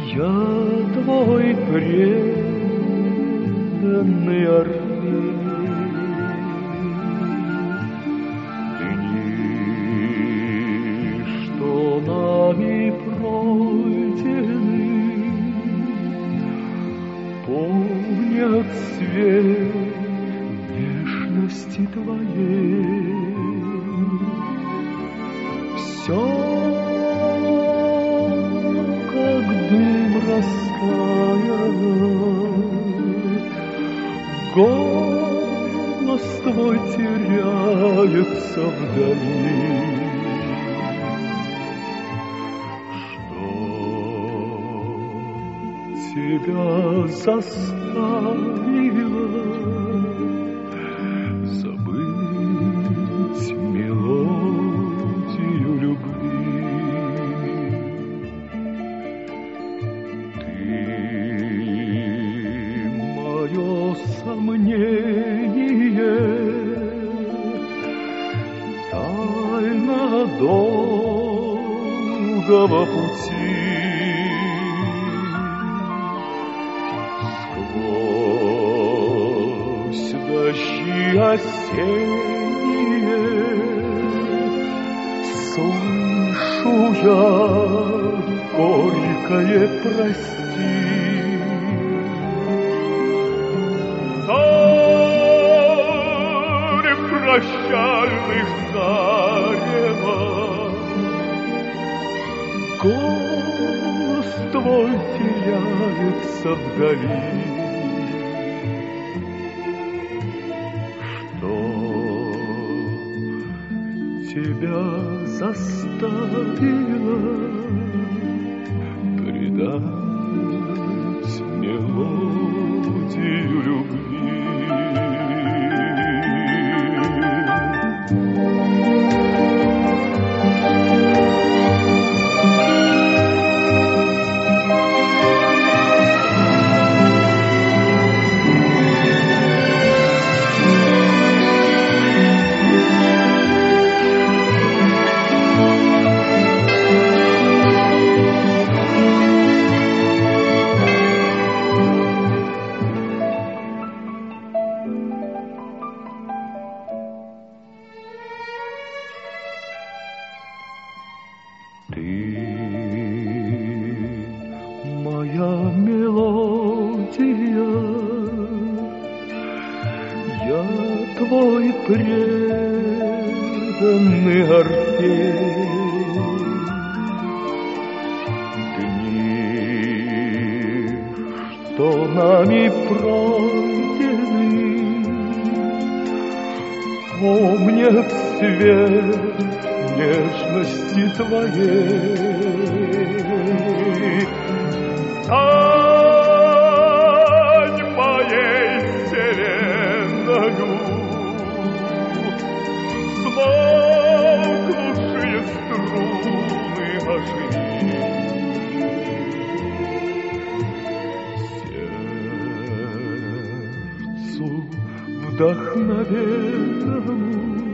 Я твой преданный Орфей, дни, что нами пройдены, помнят свет нежности твоей. Все как дым растаял, голос твой теряется вдали. Что тебя заставило забыть мелодию любви? Мое сомнение, тайна долгого пути, сквозь дожди осенние слышу я горькое прости. Прощальных зарева, голос твой теряется вдали. Что тебя заставило предать мелодию любви? Ты моя мелодия, я твой преданный Орфей. Дни, что нами пройдены, помнят свет нежности твоей. Стань моей вселенною, смолкнувшие струны оживи. Сердцу вдохновенному